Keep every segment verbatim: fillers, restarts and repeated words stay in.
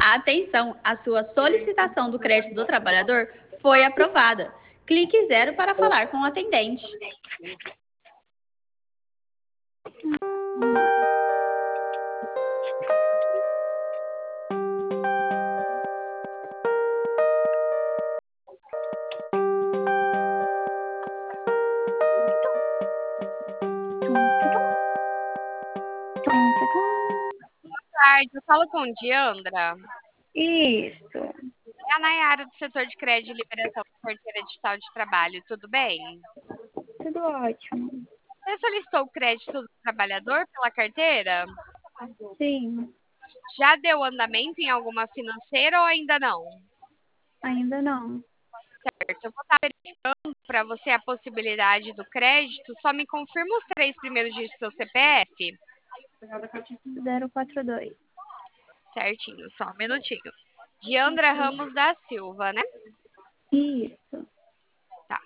Atenção, a sua solicitação do crédito do trabalhador foi aprovada. Clique zero para falar com o atendente. Tarde, eu falo com Diandra. Isso, É a Nayara do setor de crédito e liberação da carteira digital de trabalho, tudo bem? tudo ótimo. Você solicitou o crédito do trabalhador pela carteira? Sim, Já deu andamento em alguma financeira ou ainda não? ainda não. Certo, eu vou estar verificando para você a possibilidade do crédito. Só me confirma os três primeiros dígitos do seu C P F? zero quatro dois. Certinho, só um minutinho. Diandra Ramos da Silva, né? Isso. Tá.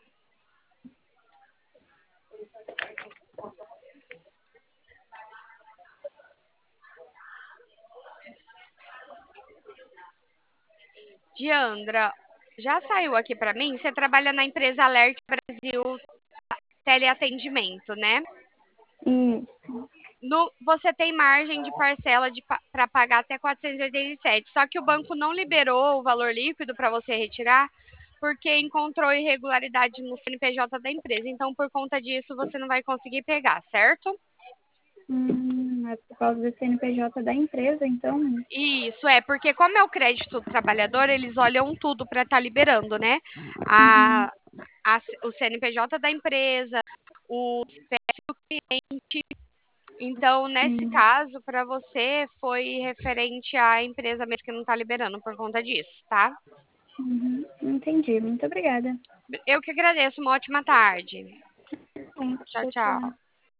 Diandra, já saiu aqui para mim? Você trabalha na empresa Alert Brasil Teleatendimento, né? Isso. No, você tem margem de parcela para pagar até quatrocentos e oitenta e sete, só que o banco não liberou o valor líquido para você retirar porque encontrou irregularidade no C N P J da empresa. Então, por conta disso, você não vai conseguir pegar, certo? Hum, é por causa do C N P J da empresa, então? Isso é, porque como é o crédito do trabalhador, eles olham tudo para estar liberando, né? Uhum. A, a, o C N P J da empresa, o C P F do cliente. Então, nesse Sim. caso, para você, foi referente à empresa mesmo que não está liberando por conta disso, tá? Uhum. Entendi. Muito obrigada. Eu que agradeço. Uma ótima tarde. Sim, Tchau, tchau, tchau. tchau.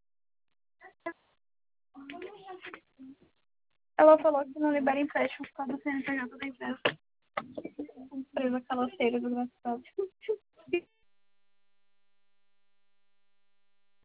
Ela falou que não libera empréstimo por causa do C N P J da empresa. Empresa caloteira do nosso